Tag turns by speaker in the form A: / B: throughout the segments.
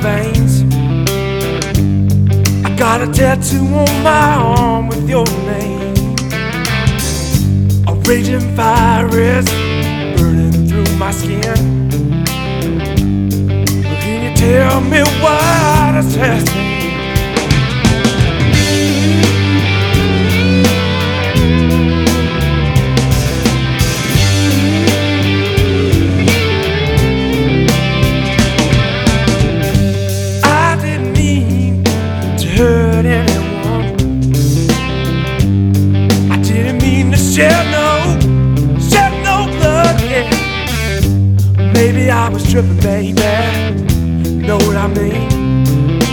A: veins. I got a tattoo on my arm with your name. A raging fire is burning through my skin. But can you tell me why this has changed? Hurt anyone. I didn't mean to shed no blood, yeah. Maybe I was tripping, baby. Know what I mean?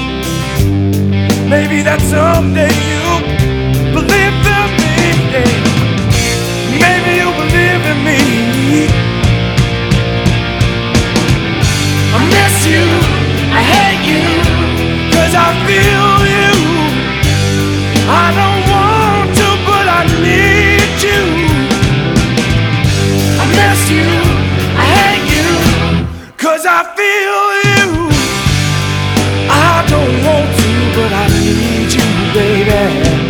A: Maybe that someday you'll believe in me, yeah. Maybe you'll believe in me. I miss you, I hate you, 'cause I feel you. I don't want to, but I need you. I miss you, I hate you, 'cause I feel you. I don't want to, but I need you, baby.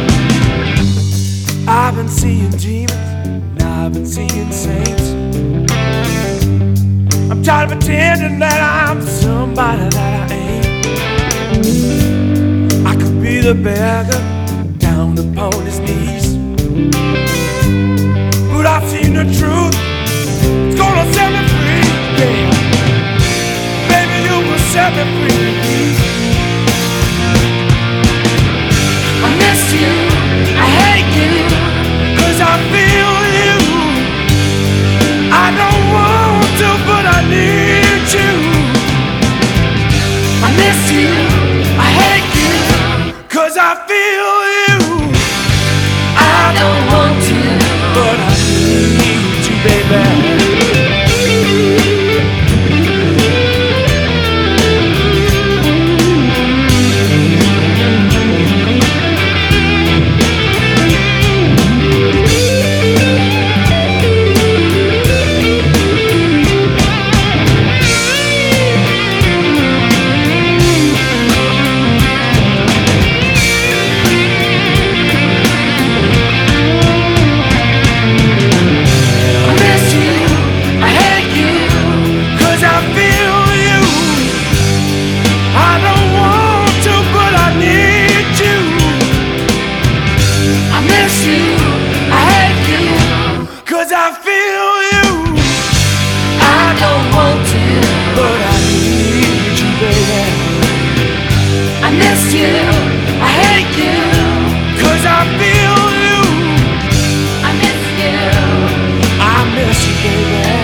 A: I've been seeing demons, and I've been seeing saints. I'm tired of pretending that I'm somebody that I ain't. I could be the beggar down upon his knees, but I've seen the truth. It's gonna set me free, yeah. Baby, you will set me free. I miss you, I hate you, 'cause I feel you. I don't want to, but I need you. I miss you, I hate you, 'cause I feel you. I don't want to, but I need you, baby. I feel you. I don't want to, but I need you, baby. I miss you, I hate you, 'cause I feel you. I miss you, I miss you, baby.